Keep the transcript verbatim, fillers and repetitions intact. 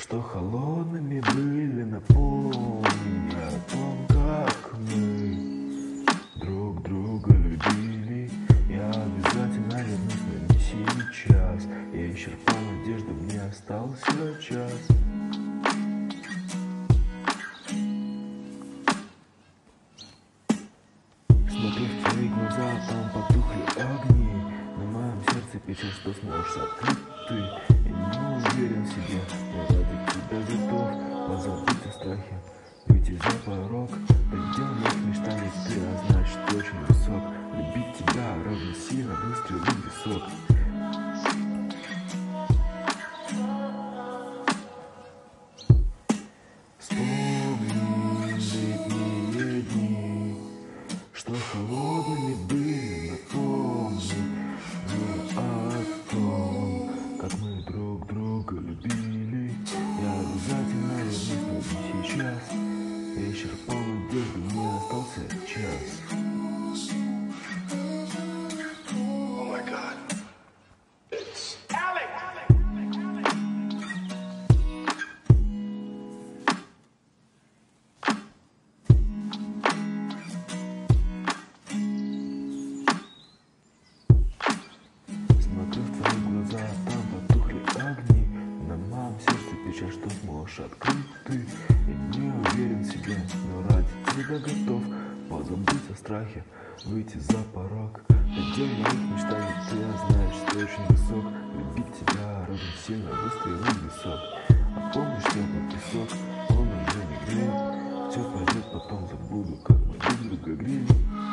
что холодными были, напомни о том, как мы друг друга любили. Я обязательно вернусь, но не сейчас. Я исчерпал надежду, мне остался час. Смотрю в твои глаза, там потухли огни. На моем сердце печаль, что сможешь открыть ты. Я не уверен в себе, но ради тебя готов позабыть о страхе, выйти за порог. Предел моих мечтаний ты, а значит ты очень высок. Любить тебя равно сила выстрела в висок. Вспомни летние дни, что холодными были, напомни мне о том, как мы друг друга любили. Я обязательно вернусь, но не сейчас. Я исчерпал надежду, мне остался час. Oh my God. It's Alex. Смотрю в твои глаза, там потухли огни. На моем сердце печаль, что сможешь открыть ты. Я не уверен в себе, но ради тебя готов позабыть о страхе, выйти за порог. Предел моих мечтаний ты, а знаешь, ты очень высок. Любить тебя равно сильно выстрелил в висок. А помнишь теплый песок, он уже не греет. Все пройдет, потом забуду, как мы друг друга грели.